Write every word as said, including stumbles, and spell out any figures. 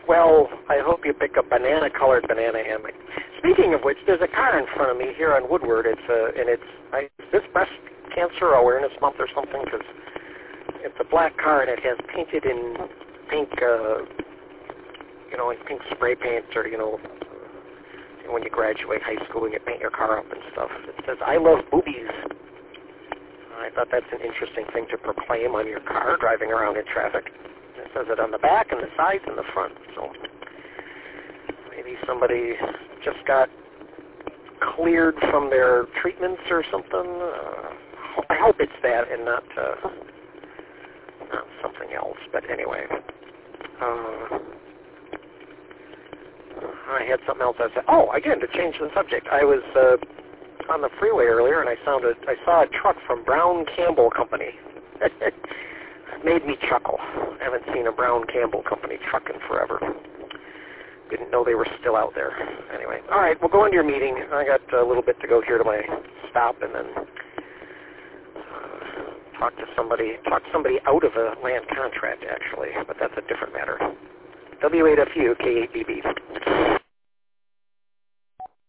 Well, I hope you pick a banana-colored banana hammock. Speaking of which, there's a car in front of me here on Woodward. It's uh, and it's I, is this Breast Cancer Awareness Month or something? Because it's a black car and it has painted in pink, uh, you know, like pink spray paint, or you know, when you graduate high school and you paint your car up and stuff. It says "I love boobies." I thought that's an interesting thing to proclaim on your car driving around in traffic. It says it on the back and the sides and the front. So maybe somebody just got cleared from their treatments or something. Uh, I hope it's that and not uh, not something else. But anyway, uh, I had something else I said. Oh, again, to change the subject, I was uh, on the freeway earlier and I sounded I saw a truck from Brown Campbell Company. Made me chuckle. I haven't seen a Brown Campbell Company truck in forever. Didn't know they were still out there. Anyway, all right, we'll go into your meeting. I got a little bit to go here to my stop, and then uh, talk to somebody. Talk somebody out of a land contract, actually, but that's a different matter. W eight F U K eight B B.